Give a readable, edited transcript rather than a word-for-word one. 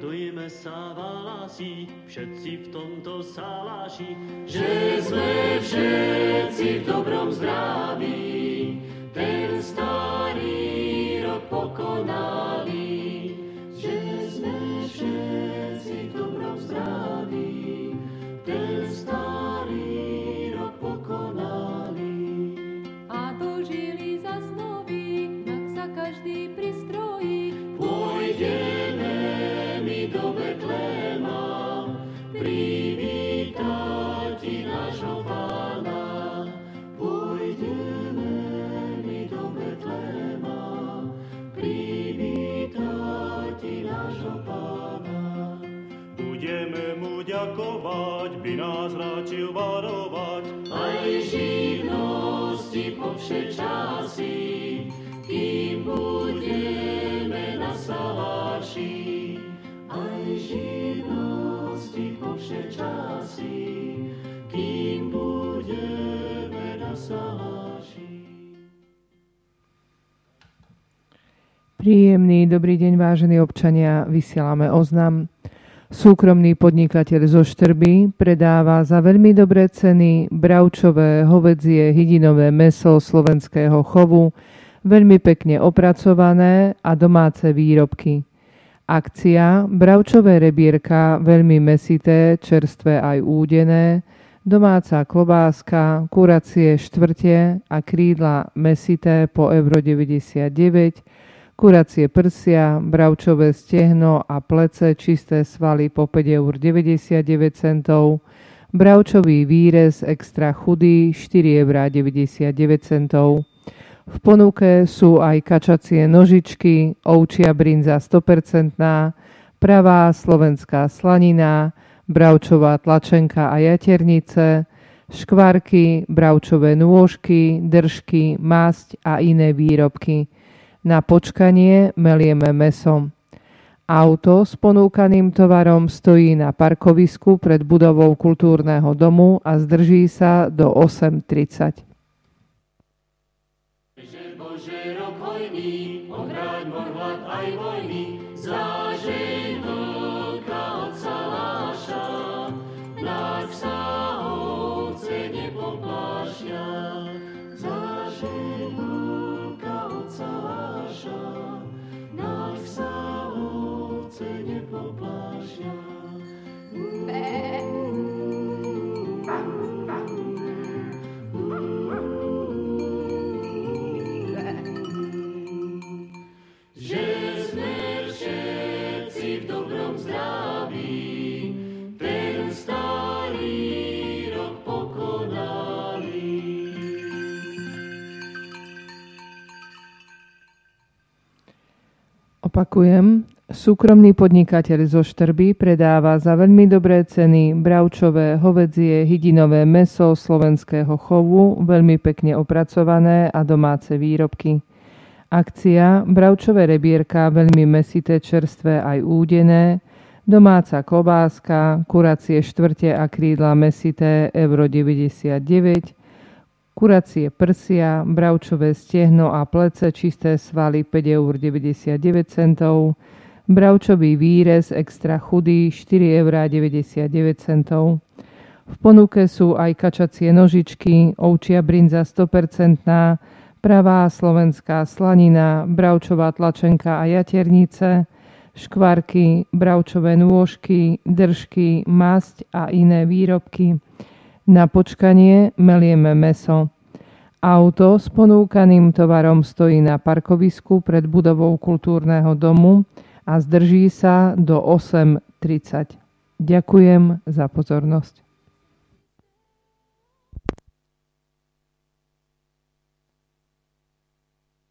Radujme sa válasí, všetci v tomto saláši, že sme všetci v dobrom zdraví, ten starý rok pokonali. Že sme všetci v dobrom zdraví, ten starý rok pokonali. A dožili zas nový, nak sa každý pristrojí. Pôjdeme my do Betléma, privítať nášho Pána. Pôjdeme my do Betléma, privítať nášho Pána. Budeme mu ďakovať, by nás radšil varovať, aj živnosti po vše časy, kým budeme na saláši. Aj živnosti po vše časy, kým budeme na saláši. Príjemný dobrý deň, vážení občania, vysielame oznam. Súkromný podnikateľ zo Štrby predáva za veľmi dobré ceny bravčové, hovädzie, hydinové mäso slovenského chovu, veľmi pekne opracované a domáce výrobky. Akcia bravčové rebierka, veľmi mäsité, čerstvé aj údené, domáca klobáska, kuracie štvrte a krídla mäsité po €99, kuracie prsia, bravčové stehno a plece, čisté svaly po €5,99, bravčový výrez extra chudý €4,99. V ponuke sú aj kačacie nožičky, ovčia brinza 100%, pravá slovenská slanina, bravčová tlačenka a jaternice, škvarky, bravčové nôžky, držky, masť a iné výrobky. Na počkanie melieme mäso. Auto s ponúkaným tovarom stojí na parkovisku pred budovou kultúrneho domu a zdrží sa do 8:30. Bože, rok hojný, ohráď mor hlad aj vojny, zážeň vlka od saláša, nech sa ovce nepoplášia. Zážeň vlka od saláša, nech sa ovce nepoplášia. Že sme všetci v dobrom zdraví, ten starý rok pokonali. Opakujem, súkromný podnikateľ zo Štrby predáva za veľmi dobré ceny bravčové, hovädzie, hydinové mäso slovenského chovu, veľmi pekne opracované a domáce výrobky. Akcia bravčové rebierka, veľmi mäsité, čerstvé aj údené, domáca klobáska, kuracie štvrte a krídla mäsité €99, kuracie prsia, bravčové stehno a plece, čisté svaly €5,99, bravčový výrez extra chudý €4,99. V ponuke sú aj kačacie nožičky, ovčia brinza 100%, pravá slovenská slanina, bravčová tlačenka a jaternice, škvarky, bravčové nôžky, držky, masť a iné výrobky. Na počkanie melieme mäso. Auto s ponúkaným tovarom stojí na parkovisku pred budovou kultúrneho domu a zdrží sa do 8:30. Ďakujem za pozornosť.